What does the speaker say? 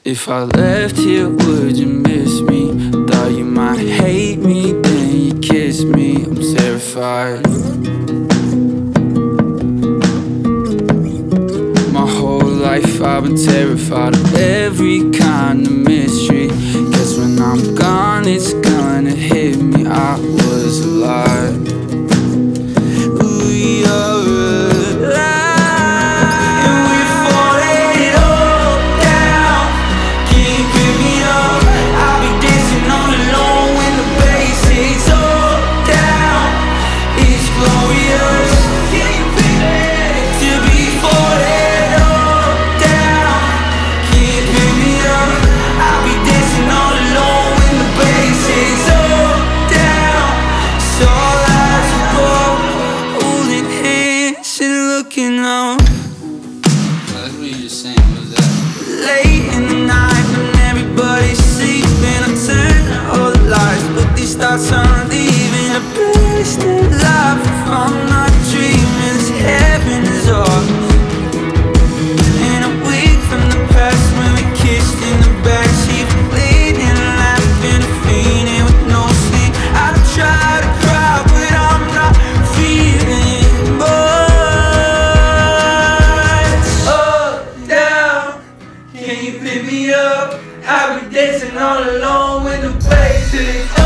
If I left here, would you miss me? Thought you might hate me, then you kiss me. I'm terrified. My whole life I've been terrified of every kind of mystery. Guess when I'm gone, it's gonna hit me. I was alive. Ooh, you're looking on. That's what you just saying. What is that? Late in the night when everybody's sleeping, I turn out all the lights, but these thoughts aren't leaving. A blasted life if I'm not dreaming. This heaven is ours, and I'm weak from the past when we kissed in the backseat, bleeding, laughing, fainting with no sleep. I try to cry, but I'm not feeling more. Can you pick me up? I'll be dancing all alone when the bass is